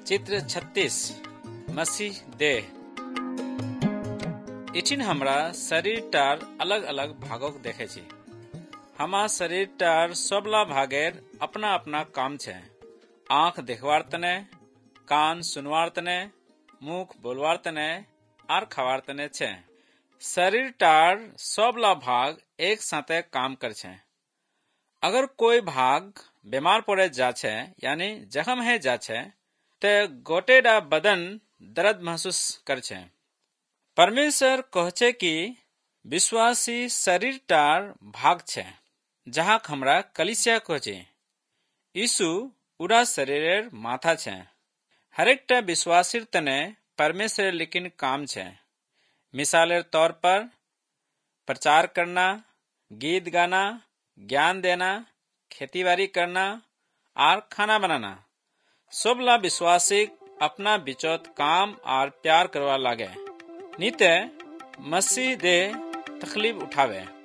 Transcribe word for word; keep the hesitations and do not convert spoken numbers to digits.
चित्र छत्तीस मसीह देह इचिन हमरा शरीर टार अलग अलग भागों देखे छी। हमा शरीर टार सबला भागेर अपना अपना काम छे। आँख देखवार तने, कान सुनवार तने, मुख बोलवार तने आर खावार तने छे। शरीर टार सबला भाग एक साथे काम कर छे। अगर कोई भाग बीमार पड़े जा छे यानी जख्म है जा छे ते गोटेडा बदन दर्द महसूस कर छे। परमेश्वर कहचे कि विश्वासी शरीर टार भाग छे जहाँ हमरा कलिसिया कहचे। यीशु उड़ा शरीरेर माथा छे। हरेकटा विश्वासीर तने परमेश्वर लेकिन काम छे। मिसालेर तौर पर प्रचार करना, गीत गाना, ज्ञान देना, खेतीबाड़ी करना और खाना बनाना। सबला विश्वासी अपना बिचौत काम और प्यार करवा लागे नीते मसीह दे तकलीफ उठावे।